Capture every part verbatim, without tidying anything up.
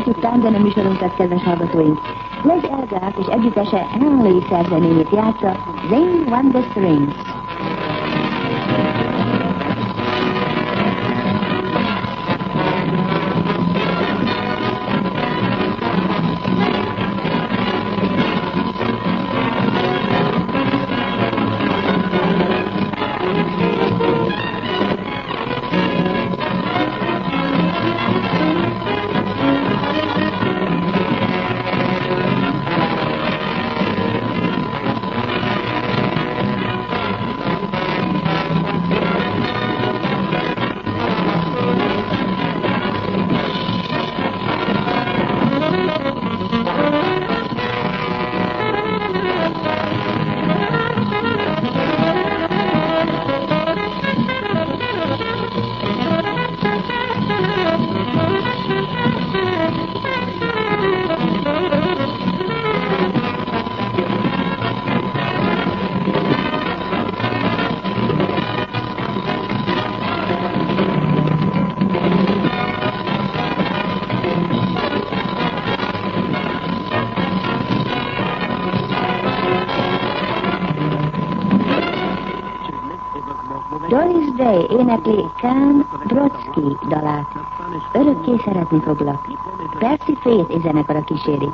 folytassuk tánzene műsorunkat, kedves hallgatóink. Les Elgart és együttese Henley szerzeményét játsza, Zane Wonder Strings. Doris Day énekli Kán Brodsky dalát. Örökké szeretni foglak. Percy Faith és zenekara kíséri.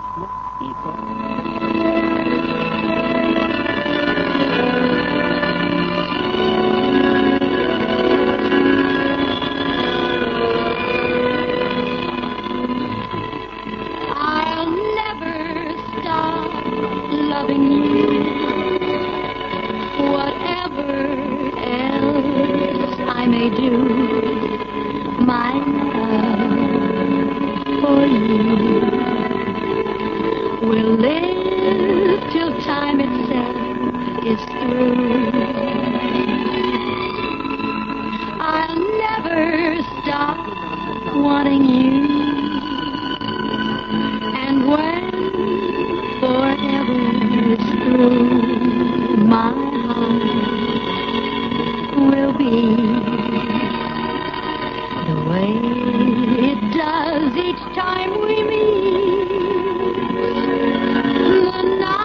I'll never stop loving you, whatever else I may do. My love for you will live till time itself is through. I'll never stop wanting you, and when forever is through, my heart will be the way it does each time we meet. The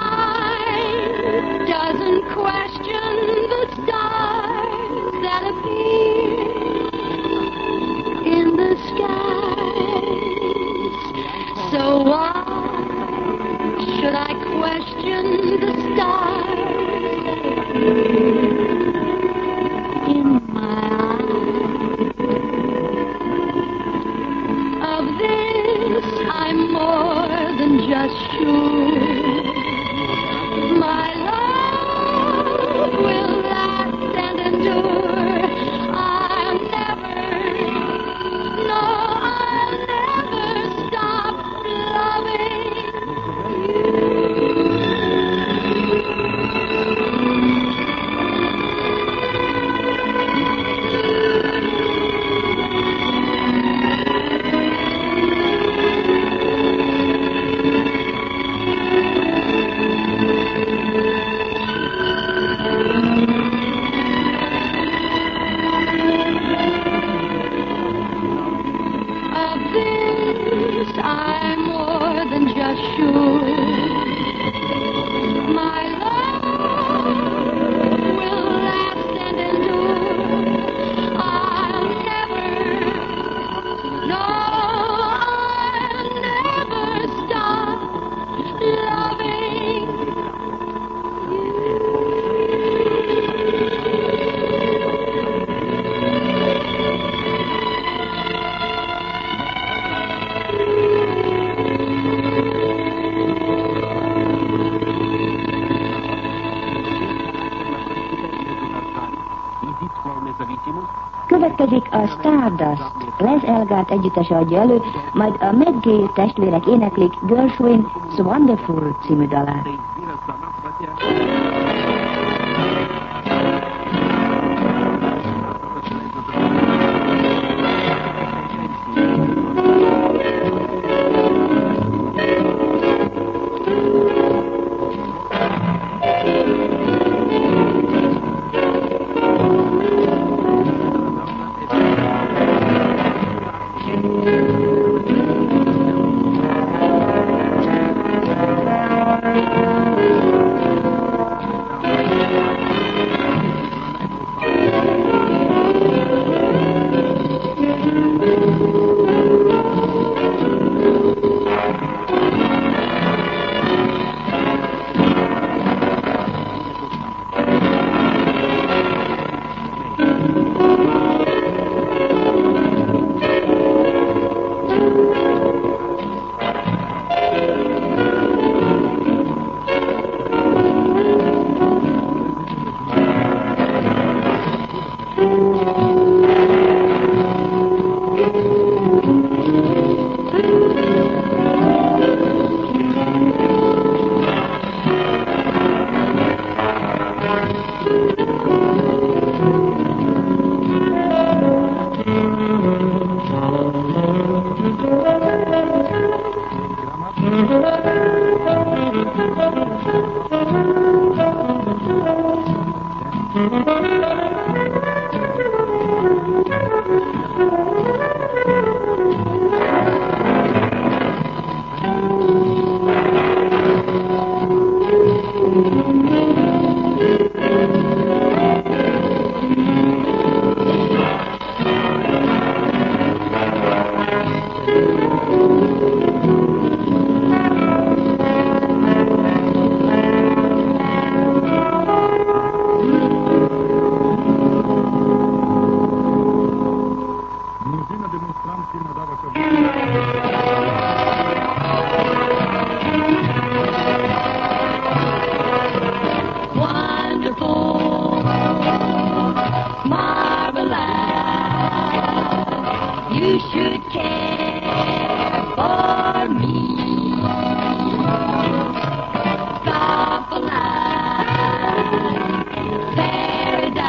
night doesn't question the stars that appear in the skies. So why should I question the stars that appear in my eyes? Of this I'm more than just sure. My love will last and endure. I'll never, no, I'll never stop loving you. Of this I'm more than just sure. My love will last and endure. I'll never, no, I'll never stop loving you. Következik a Stardust. Les Elgart együttese adja elő, majd a McGill testvérek éneklik Gershwin's Wonderful című dalát. Drużyna demonstrancji nadała sobie... Wonderful, marvelous, you should care for me. Starful light, paradise,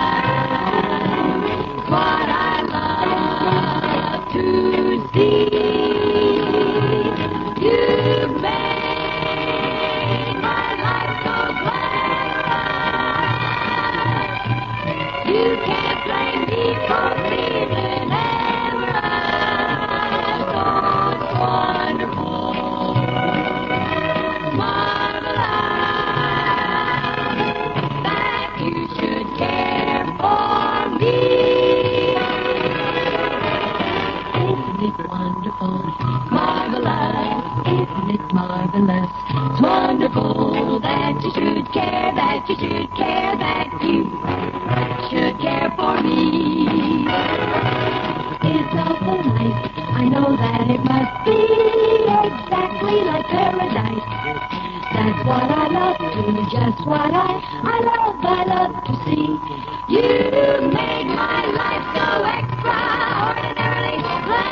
what I love to see. You made my life so glad. You can't blame me for feeling amorous. Oh, it's wonderful, marvelous, that you should care for me. Isn't it wonderful, marvelous? Isn't it marvelous? It's wonderful that you should care, that you should care, that you should care for me. It's awful nice, I know that it must be exactly like paradise. That's what I love to, just what I, I love, I love to see. You make my life so extraordinarily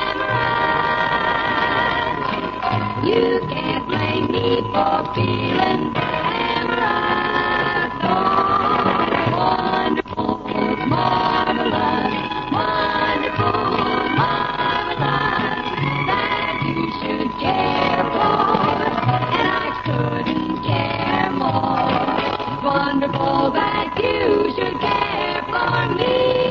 glamorous. You can't blame me for feeling amorous. Oh, wonderful, marvelous, wonderful, marvelous, that you should care for, and I couldn't care more. Wonderful that you should care for me.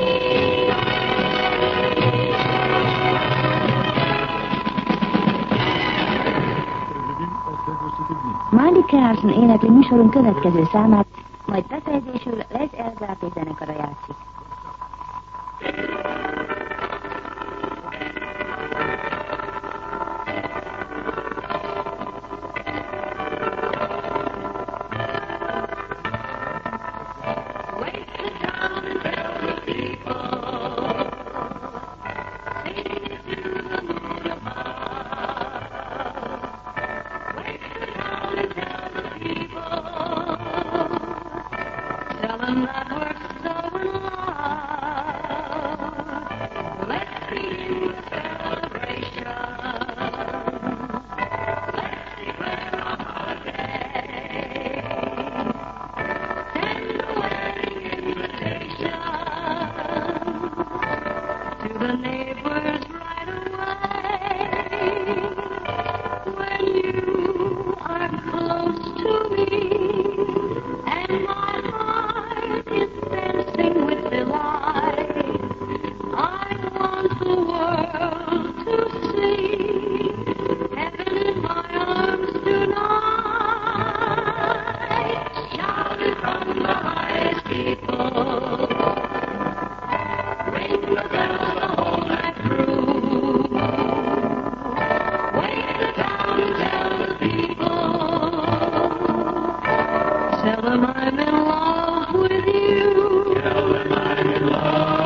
Mandy Carson énekli műsorunk következő számát, majd befejezésül Les Elgarte zenekara játszik. Tell them that we're so in love. Let's begin the celebration. Let's declare our holiday. Send a wedding invitation to the neighbors right away. When you are close to me, and my heart is dancing with delight, I want the world to see heaven in my arms tonight. Shout it from the highest people, ring the bell the whole night through. Wake the town and tell the people, tell them I'm in love with you. Tell them I'm in love.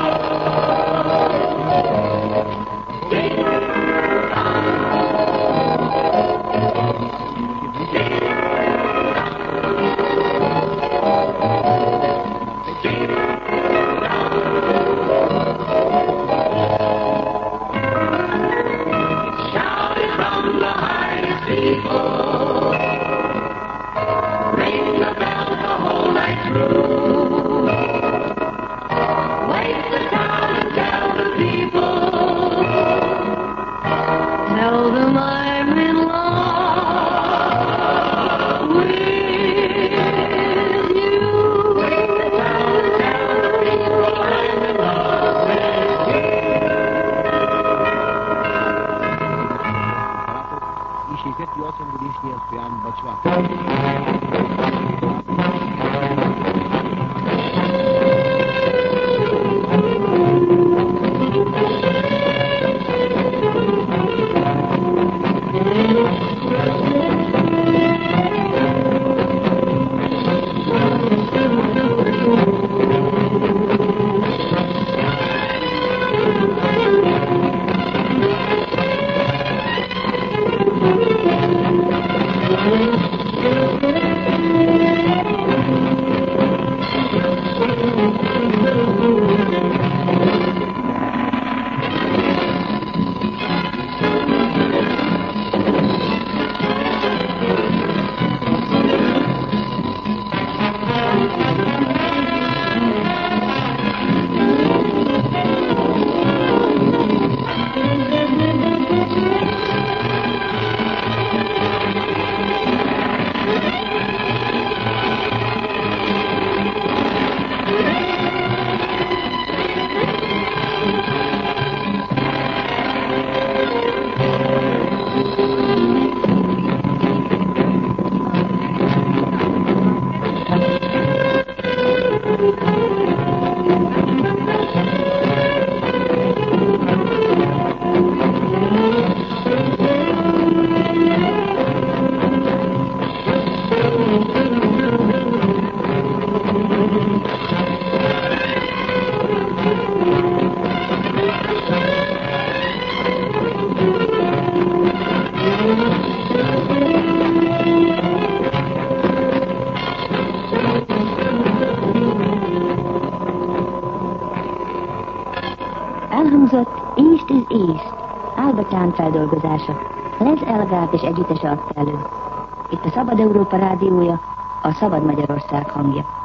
Ding dong. Ding dong. Ding dong. Shout it from the highest people. Ring the bell the whole night through. Wake the town and tell the people. Tell them I'm in love with you. Wake the town and tell the people I'm in love with you. Jeśli chodzi o to, byliśmy jak Jan Boczłak. Thank you. East is East, Albertán feldolgozása. Les Elgát és együttese adta elő. Itt a Szabad Európa rádiója, a Szabad Magyarország hangja.